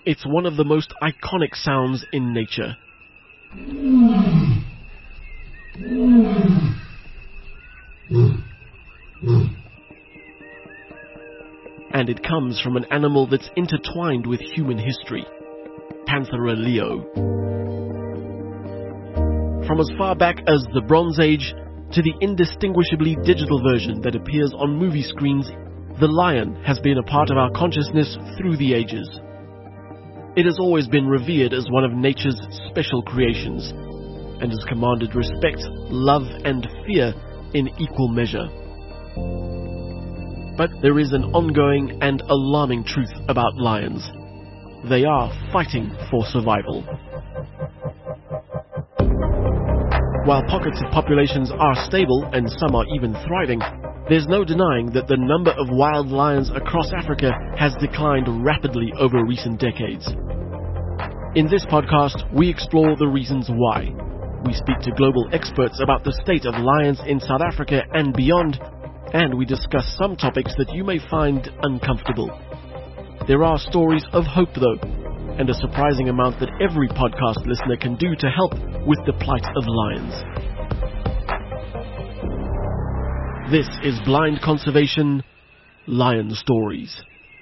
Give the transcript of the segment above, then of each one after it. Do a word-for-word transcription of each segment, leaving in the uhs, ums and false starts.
It's one of the most iconic sounds in nature. And it comes from an animal that's intertwined with human history, Panthera leo. From as far back as the Bronze Age to the indistinguishably digital version that appears on movie screens, the lion has been a part of our consciousness through the ages. It has always been revered as one of nature's special creations, and has commanded respect, love, and fear in equal measure. But there is an ongoing and alarming truth about lions. They are fighting for survival. While pockets of populations are stable and some are even thriving, there's no denying that the number of wild lions across Africa has declined rapidly over recent decades. In this podcast, we explore the reasons why. We speak to global experts about the state of lions in South Africa and beyond, and we discuss some topics that you may find uncomfortable. There are stories of hope, though, and a surprising amount that every podcast listener can do to help with the plight of lions. This is Blind Conservation, Lion Stories.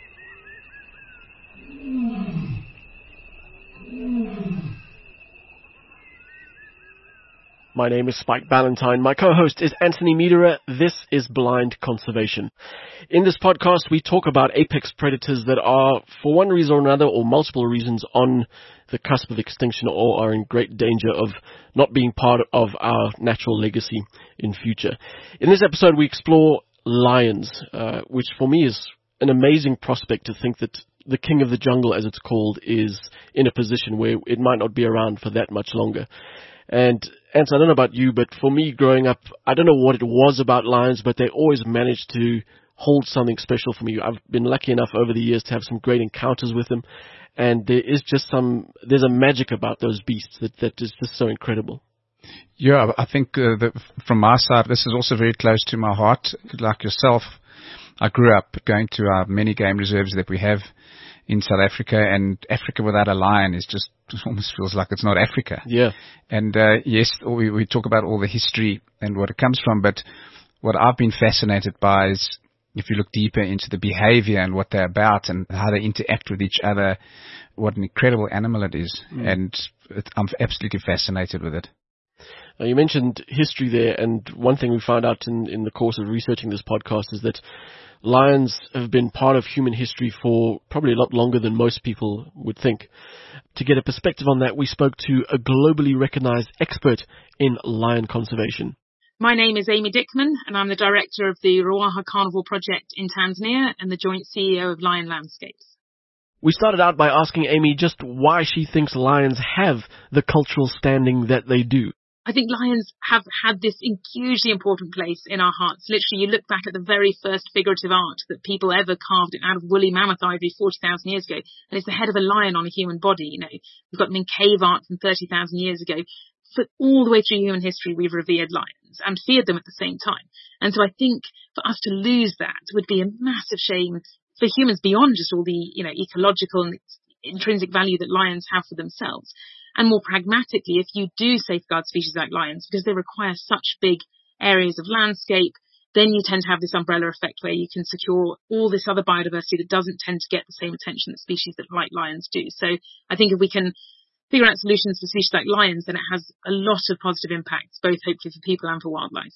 My name is Spike Ballantyne. My co-host is Anthony Mederer. This is Blind Conservation. In this podcast, we talk about apex predators that are, for one reason or another, or multiple reasons, on the cusp of extinction or are in great danger of not being part of our natural legacy in future. In this episode, we explore lions, uh, which for me is an amazing prospect to think that the king of the jungle, as it's called, is in a position where it might not be around for that much longer. And, and so I don't know about you, but for me growing up, I don't know what it was about lions, but they always managed to hold something special for me. I've been lucky enough over the years to have some great encounters with them. And there is just some, there's a magic about those beasts that, that is just so incredible. Yeah, I think uh, that from my side, this is also very close to my heart. Like yourself, I grew up going to our many game reserves that we have in South Africa, and Africa without a lion is just, it almost feels like it's not Africa. Yeah. And uh, yes, we, we talk about all the history and what it comes from, but what I've been fascinated by is if you look deeper into the behavior and what they're about and how they interact with each other, what an incredible animal it is. Mm. And it, I'm absolutely fascinated with it. Now, you mentioned history there, and one thing we found out in, in the course of researching this podcast is that lions have been part of human history for probably a lot longer than most people would think. To get a perspective on that, we spoke to a globally recognized expert in lion conservation. My name is Amy Dickman, and I'm the director of the Ruaha Carnival Project in Tanzania and the joint C E O of Lion Landscapes. We started out by asking Amy just why she thinks lions have the cultural standing that they do. I think lions have had this hugely important place in our hearts. Literally, you look back at the very first figurative art that people ever carved out of woolly mammoth ivory forty thousand years ago, and it's the head of a lion on a human body. You know, we've got them in cave art from thirty thousand years ago. For all the way through human history, we've revered lions and feared them at the same time. And so I think for us to lose that would be a massive shame for humans beyond just all the, you know, ecological and intrinsic value that lions have for themselves. And more pragmatically, if you do safeguard species like lions, because they require such big areas of landscape, then you tend to have this umbrella effect where you can secure all this other biodiversity that doesn't tend to get the same attention that species that like lions do. So I think if we can figure out solutions for species like lions, then it has a lot of positive impacts, both hopefully for people and for wildlife.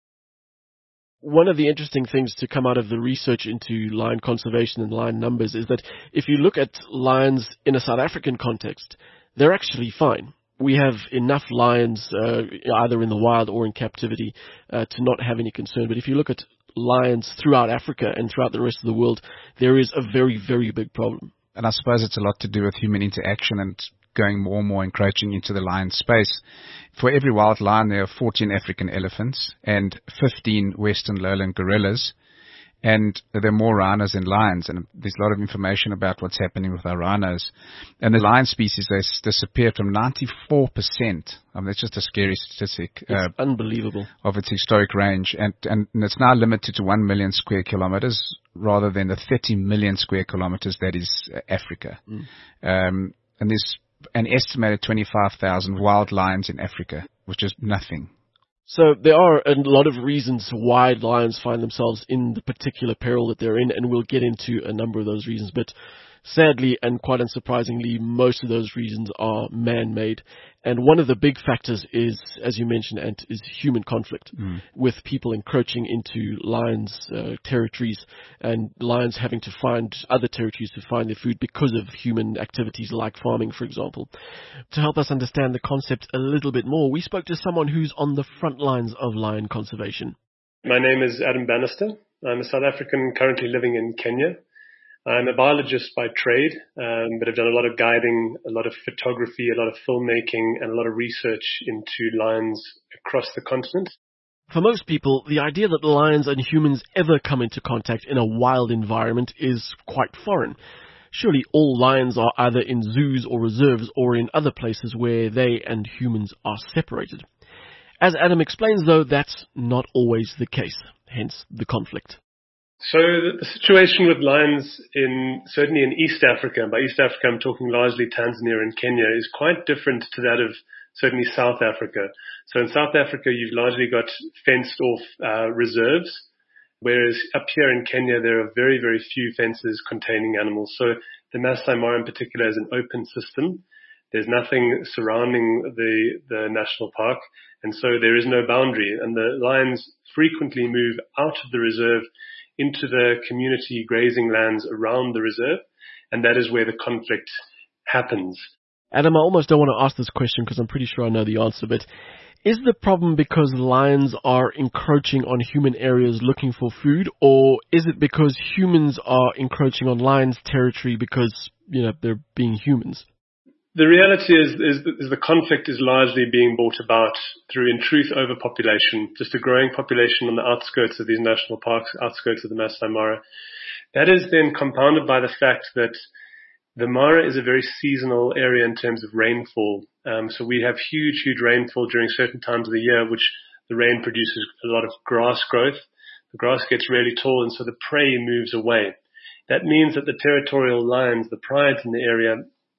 One of the interesting things to come out of the research into lion conservation and lion numbers is that if you look at lions in a South African context, they're actually fine. We have enough lions, uh, either in the wild or in captivity, uh, to not have any concern. But if you look at lions throughout Africa and throughout the rest of the world, there is a very, very big problem. And I suppose it's a lot to do with human interaction and going more and more encroaching into the lion space. For every wild lion, there are fourteen African elephants and fifteen western lowland gorillas. And there are more rhinos than lions, and there's a lot of information about what's happening with our rhinos. And the lion species, they s- disappeared from ninety-four percent. I mean, that's just a scary statistic. It's uh, unbelievable. Of its historic range. And, and it's now limited to one million square kilometers rather than the thirty million square kilometers that is uh, Africa. Mm. Um, and there's an estimated twenty-five thousand wild lions in Africa, which is nothing. So there are a lot of reasons why lions find themselves in the particular peril that they're in, and we'll get into a number of those reasons. But sadly, and quite unsurprisingly, most of those reasons are man-made. And one of the big factors is, as you mentioned, Ant, is human conflict, mm. with people encroaching into lions' uh, territories and lions having to find other territories to find their food because of human activities like farming, for example. To help us understand the concept a little bit more, we spoke to someone who's on the front lines of lion conservation. My name is Adam Bannister. I'm a South African currently living in Kenya. I'm a biologist by trade, um, but I've done a lot of guiding, a lot of photography, a lot of filmmaking, and a lot of research into lions across the continent. For most people, the idea that lions and humans ever come into contact in a wild environment is quite foreign. Surely all lions are either in zoos or reserves or in other places where they and humans are separated. As Adam explains, though, that's not always the case, hence the conflict. So the situation with lions in, certainly in East Africa, and by East Africa I'm talking largely Tanzania and Kenya, is quite different to that of certainly South Africa. So in South Africa you've largely got fenced off uh, reserves, whereas up here in Kenya there are very, very few fences containing animals. So the Masai Mara in particular is an open system. There's nothing surrounding the, the national park, and so there is no boundary. And the lions frequently move out of the reserve into the community grazing lands around the reserve, and that is where the conflict happens. Adam, I almost don't want to ask this question because I'm pretty sure I know the answer, but is the problem because lions are encroaching on human areas looking for food, or is it because humans are encroaching on lions' territory because, you know, they're being humans? The reality is, is, is the conflict is largely being brought about through, in truth, overpopulation, just a growing population on the outskirts of these national parks, outskirts of the Masai Mara. That is then compounded by the fact that the Mara is a very seasonal area in terms of rainfall. Um, so we have huge, huge rainfall during certain times of the year, which the rain produces a lot of grass growth. The grass gets really tall, and so the prey moves away. That means that the territorial lions, the prides in the area,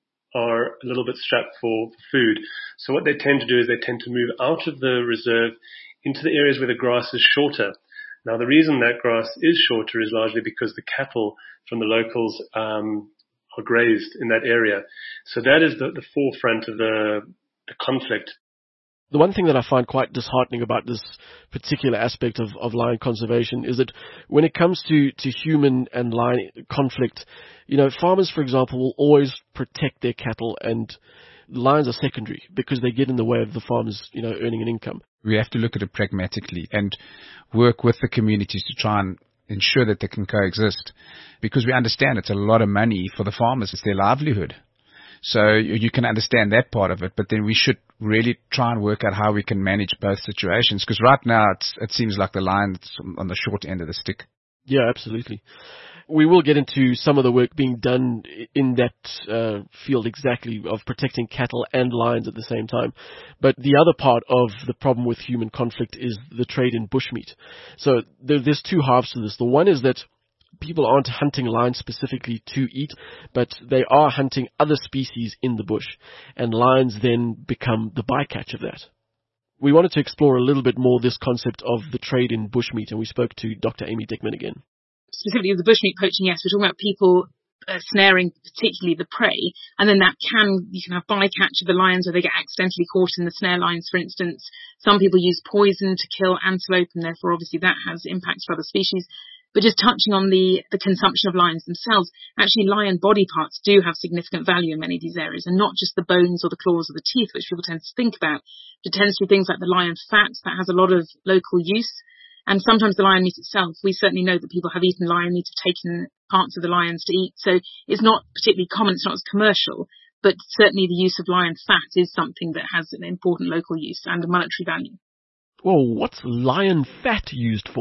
are a little bit strapped for food. So what they tend to do is they tend to move out of the reserve into the areas where the grass is shorter. Now, the reason that grass is shorter is largely because the cattle from the locals um, are grazed in that area. So that is the, the forefront of the, the conflict. The one thing that I find quite disheartening about this particular aspect of, of lion conservation is that when it comes to, to human and lion conflict, you know, farmers, for example, will always protect their cattle, and lions are secondary because they get in the way of the farmers, you know, earning an income. We have to look at it pragmatically and work with the communities to try and ensure that they can coexist, because we understand it's a lot of money for the farmers. It's their livelihood. So you can understand that part of it, but then we should really try and work out how we can manage both situations, because right now it's, it seems like the lion's on the short end of the stick. Yeah, absolutely. We will get into some of the work being done in that uh, field exactly of protecting cattle and lions at the same time. But the other part of the problem with human conflict is the trade in bushmeat. So there, there's two halves to this. The one is that people aren't hunting lions specifically to eat, but they are hunting other species in the bush, and lions then become the bycatch of that. We wanted to explore a little bit more this concept of the trade in bushmeat, and we spoke to Doctor Amy Dickman again. Specifically with the bushmeat poaching, yes, we're talking about people uh, snaring particularly the prey, and then that can, you can have bycatch of the lions where they get accidentally caught in the snare lines, for instance. Some people use poison to kill antelope, and therefore obviously that has impacts for other species. But just touching on the, the consumption of lions themselves, actually lion body parts do have significant value in many of these areas, and not just the bones or the claws or the teeth, which people tend to think about. It tends to be things like the lion fat that has a lot of local use, and sometimes the lion meat itself. We certainly know that people have eaten lion meat, have taken parts of the lions to eat, so it's not particularly common, it's not as commercial, but certainly the use of lion fat is something that has an important local use and a monetary value. Well, what's lion fat used for?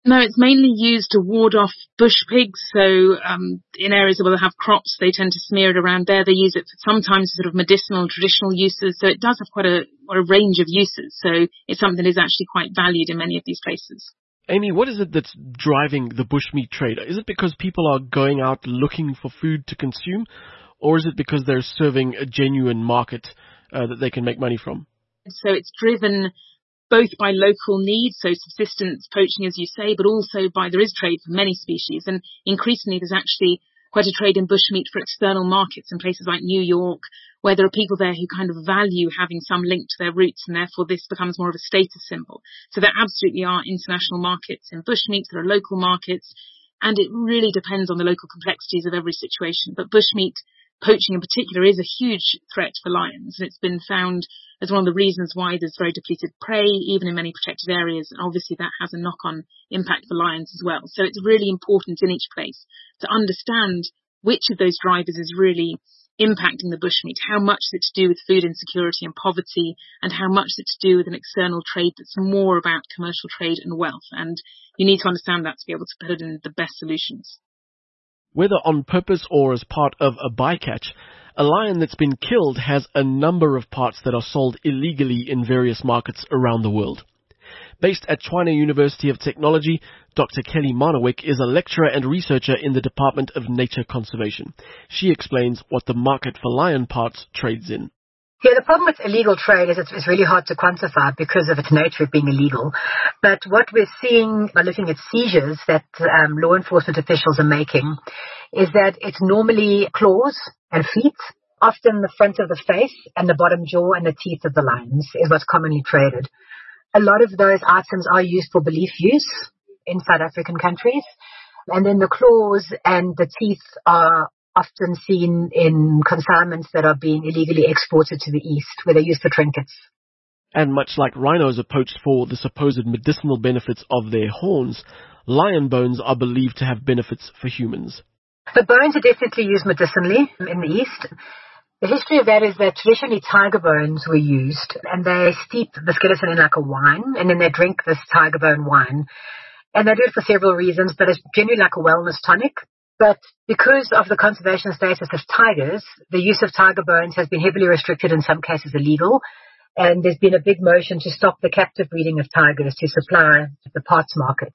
No, it's mainly used to ward off bush pigs. So um, in areas where they have crops, they tend to smear it around there. They use it for sometimes sort of medicinal, traditional uses. So it does have quite a, a range of uses. So it's something that is actually quite valued in many of these places. Amy, what is it that's driving the bushmeat trade? Is it because people are going out looking for food to consume, or is it because they're serving a genuine market uh, that they can make money from? So it's driven both by local needs, so subsistence poaching, as you say, but also by there is trade for many species. And increasingly, there's actually quite a trade in bushmeat for external markets in places like New York, where there are people there who kind of value having some link to their roots, and therefore this becomes more of a status symbol. So there absolutely are international markets in bushmeat, there are local markets, and it really depends on the local complexities of every situation. But bushmeat poaching in particular is a huge threat for lions, and it's been found as one of the reasons why there's very depleted prey, even in many protected areas, and obviously that has a knock-on impact for lions as well. So it's really important in each place to understand which of those drivers is really impacting the bushmeat, how much is it to do with food insecurity and poverty, and how much is it to do with an external trade that's more about commercial trade and wealth. And you need to understand that to be able to put in the best solutions. Whether on purpose or as part of a bycatch, a lion that's been killed has a number of parts that are sold illegally in various markets around the world. Based at China University of Technology, Doctor Kelly Marnowick is a lecturer and researcher in the Department of Nature Conservation. She explains what the market for lion parts trades in. Yeah, the problem with illegal trade is it's, it's really hard to quantify because of its nature of being illegal. But what we're seeing by looking at seizures that um, law enforcement officials are making is that it's normally claws and feet, often the front of the face and the bottom jaw and the teeth of the lions is what's commonly traded. A lot of those items are used for belief use in South African countries. And then the claws and the teeth are often seen in consignments that are being illegally exported to the east, where they're used for trinkets. And much like rhinos are poached for the supposed medicinal benefits of their horns, lion bones are believed to have benefits for humans. The bones are definitely used medicinally in the east. The history of that is that traditionally tiger bones were used, and they steep the skeleton in like a wine, and then they drink this tiger bone wine. And they do it for several reasons, but it's generally like a wellness tonic. But because of the conservation status of tigers, the use of tiger bones has been heavily restricted, in some cases illegal. And there's been a big motion to stop the captive breeding of tigers to supply the parts market.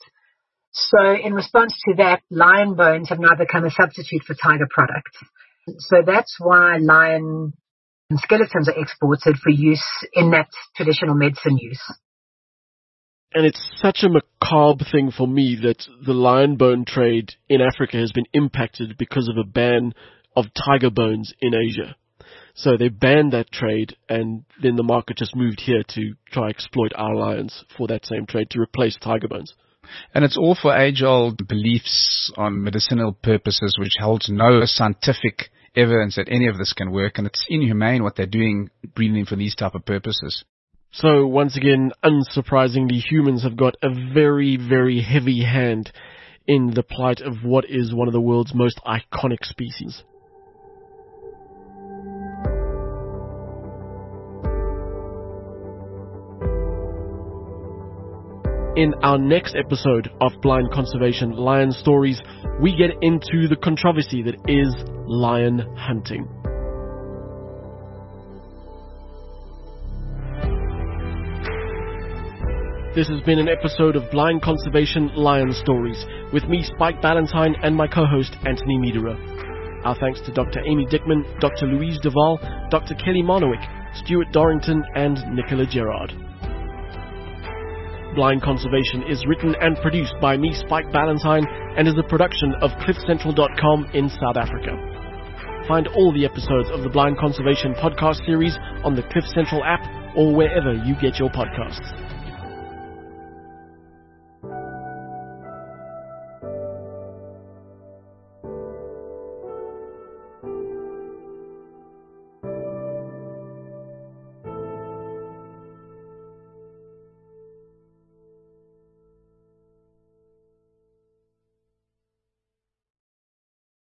So in response to that, lion bones have now become a substitute for tiger products. So that's why lion skeletons are exported for use in that traditional medicine use. And it's such a macabre thing for me that the lion bone trade in Africa has been impacted because of a ban of tiger bones in Asia. So they banned that trade, and then the market just moved here to try exploit our lions for that same trade to replace tiger bones. And it's all for age-old beliefs on medicinal purposes, which holds no scientific evidence that any of this can work, and it's inhumane what they're doing, breeding for these type of purposes. So once again, unsurprisingly, humans have got a very, very heavy hand in the plight of what is one of the world's most iconic species. In our next episode of Blind Conservation Lion Stories, we get into the controversy that is lion hunting. This has been an episode of Blind Conservation Lion Stories with me, Spike Ballantyne, and my co-host, Anthony Miedera. Our thanks to Doctor Amy Dickman, Doctor Louise Duval, Doctor Kelly Marnowick, Stuart Dorrington, and Nicola Gerard. Blind Conservation is written and produced by me, Spike Ballantyne, and is a production of cliff central dot com in South Africa. Find all the episodes of the Blind Conservation podcast series on the Cliff Central app or wherever you get your podcasts.